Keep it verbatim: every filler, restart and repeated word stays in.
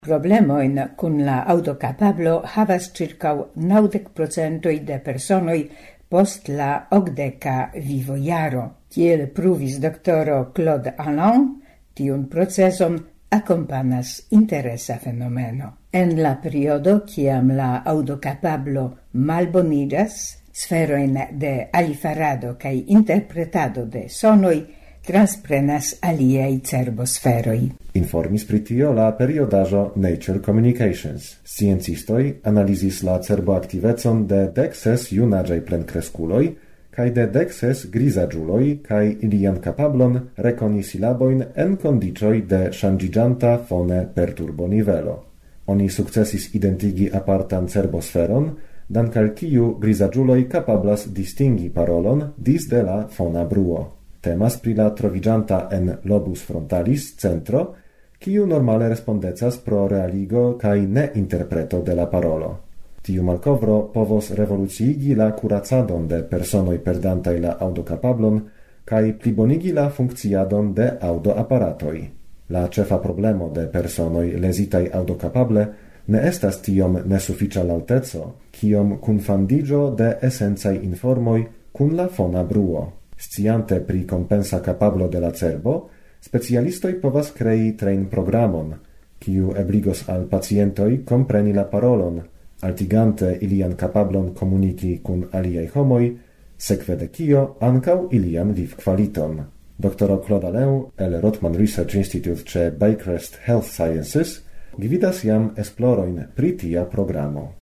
Problemojn kun la aŭdokapablo havas ĉirkaŭ naŭdek procentoj de personoj post la okdeka vivojaro. Kiel pruvis doktoro Claude Allon, tiun proceson akompanas interesa fenomeno. En la periodo kiam la aŭdokapablo malboniĝas, sferojn de alifarado kaj interpretado de sonoj transprenas aliei cerbosferoi. Informis pri tio la periodaĵo Nature Communications. Sciencistoj analizis la cerboaktivecon de dek ses junaĝaj plenkreskuloj kaj de dek ses grizaĝuloj kaj ilian kapablon rekoni silabojn en kondiĉoj de ŝanĝiĝanta fone perturbonivelo. Oni sukcesis identigi apartan cerbosferon, dank al kiu grizaĝuloj kapablas distingi parolon disde la fona bruo. Temas pri la troviĝanta en lobus frontalis centro, kiu normale respondecas pro realigo kaj ne interpreto de la parolo. Tiu malkovro povos revoluciigi la kuracadon de personoj perdantaj la aŭdokapablon kaj plibonigi la funkciadon de aŭdoaparatoj. La ĉefa problemo de personoj lezitaj aŭdokapable ne estas tiom nesufiĉa laŭteco, kiom kunfandiĝo de esencaj informoj kun la fona bruo. Sciante pri compensa capablo de la cerbo, specialistoi povas crei train programon, kiu ebligos al pacientoi compreni la parolon, altigante ilian capablon comuniki kun aliei homoi, sekve de kio ancau ilian viv qualiton. Doktoro Claude Allon el Rotman Research Institute ce Baycrest Health Sciences gvidas jam esploroin pri tia programo.